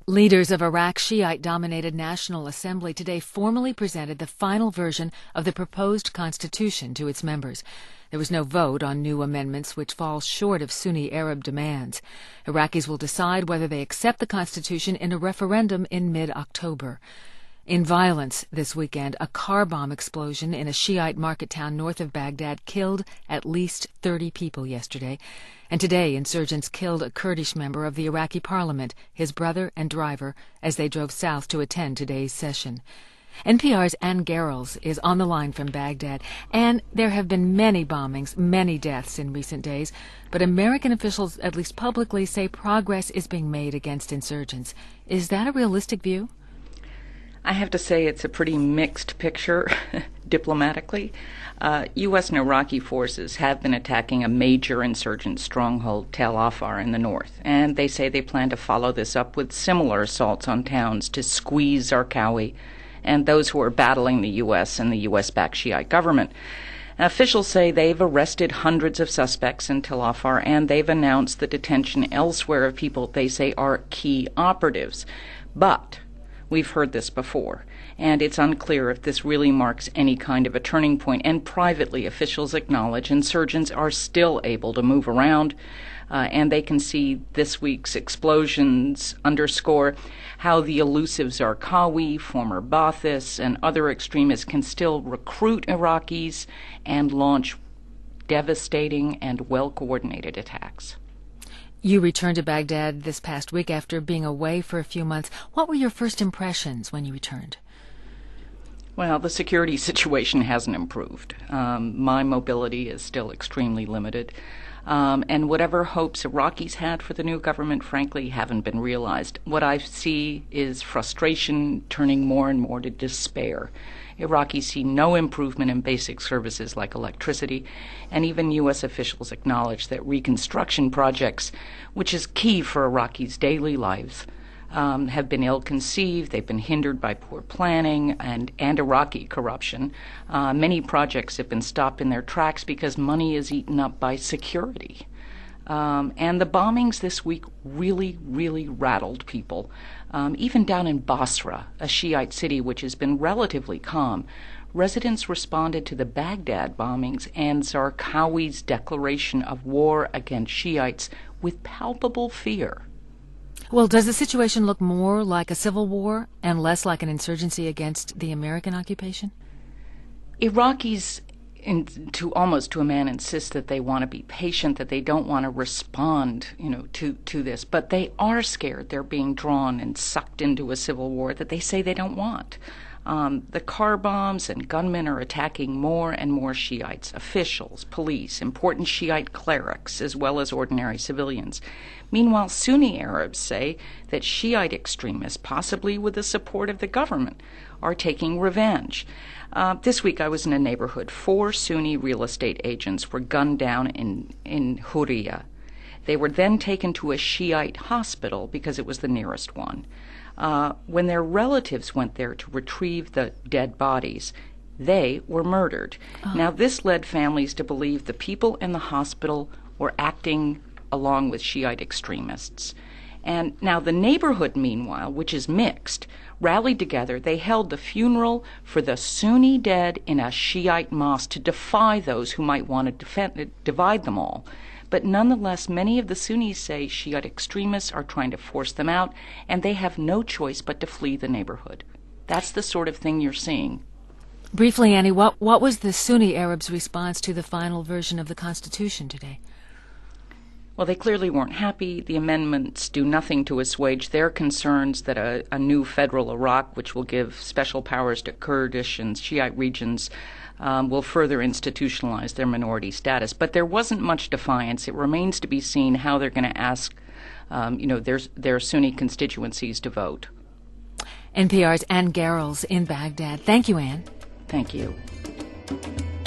Leaders of Iraq's Shiite-dominated National Assembly today formally presented the final version of the proposed constitution to its members. There was no vote on new amendments, which fall short of Sunni Arab demands. Iraqis will decide whether they accept the constitution in a referendum in mid-October. In violence this weekend, a car bomb explosion in a Shiite market town north of Baghdad killed at least 30 people yesterday. And today, insurgents killed a Kurdish member of the Iraqi parliament, his brother and driver, as they drove south to attend today's session. NPR's Ann Garrels is on the line from Baghdad. And there have been many bombings, many deaths in recent days, but American officials, at least publicly, say progress is being made against insurgents. Is that a realistic view? I have to say it's a pretty mixed picture, diplomatically. U.S. and Iraqi forces have been attacking a major insurgent stronghold, Tel Afar, in the north, and they say they plan to follow this up with similar assaults on towns to squeeze Zarqawi and those who are battling the U.S. and the U.S.-backed Shiite government. Officials say they've arrested hundreds of suspects in Tel Afar, and they've announced the detention elsewhere of people they say are key operatives. But we've heard this before, and it's unclear if this really marks any kind of a turning point. And privately, officials acknowledge insurgents are still able to move around, and they can see this week's explosions underscore how the elusive Zarqawi, former Ba'athist, and other extremists can still recruit Iraqis and launch devastating and well-coordinated attacks. You returned to Baghdad this past week after being away for a few months. What were your first impressions when you returned? Well, the security situation hasn't improved. My mobility is still extremely limited. And whatever hopes Iraqis had for the new government, frankly, haven't been realized. What I see is frustration turning more and more to despair. Iraqis see no improvement in basic services like electricity, and even U.S. officials acknowledge that reconstruction projects, which is key for Iraqis' daily lives, have been ill-conceived. They've been hindered by poor planning and Iraqi corruption. Many projects have been stopped in their tracks because money is eaten up by security. And the bombings this week really, really rattled people. Even down in Basra, a Shiite city which has been relatively calm, residents responded to the Baghdad bombings and Zarqawi's declaration of war against Shiites with palpable fear. Well, does the situation look more like a civil war and less like an insurgency against the American occupation? Iraqis, almost to a man, insist that they want to be patient, that they don't want to respond, to this. But they are scared they're being drawn and sucked into a civil war that they say they don't want. The car bombs and gunmen are attacking more and more Shiites, officials, police, important Shiite clerics, as well as ordinary civilians. Meanwhile, Sunni Arabs say that Shiite extremists, possibly with the support of the government, are taking revenge. This week I was in a neighborhood. 4 Sunni real estate agents were gunned down in Hurriya. They were then taken to a Shiite hospital because it was the nearest one. When their relatives went there to retrieve the dead bodies, they were murdered. Oh. Now, this led families to believe the people in the hospital were acting along with Shiite extremists. And now the neighborhood, meanwhile, which is mixed, rallied together. They held the funeral for the Sunni dead in a Shiite mosque to defy those who might want to divide them all. But nonetheless, many of the Sunnis say Shiite extremists are trying to force them out, and they have no choice but to flee the neighborhood. That's the sort of thing you're seeing. Briefly, Annie, what was the Sunni Arabs' response to the final version of the Constitution today? Well, they clearly weren't happy. The amendments do nothing to assuage their concerns that a new federal Iraq, which will give special powers to Kurdish and Shiite regions, will further institutionalize their minority status. But there wasn't much defiance. It remains to be seen how they're going to ask their Sunni constituencies to vote. NPR's Ann Garrels in Baghdad. Thank you, Ann. Thank you.